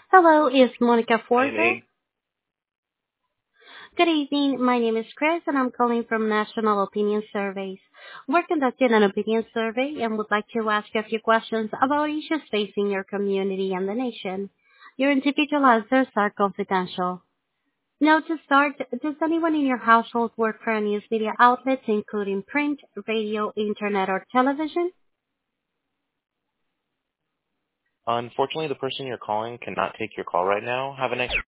Hello, is Monica Hi, Forte? Nate. Good evening. My name is Chris, and I'm calling from National Opinion Surveys. We're conducting an opinion survey and would like to ask you a few questions about issues facing your community and the nation. Your individual answers are confidential. Now, to start, does anyone in your household work for a news media outlets, including print, radio, internet, or television? Unfortunately, the person you're calling cannot take your call right now. Have a nice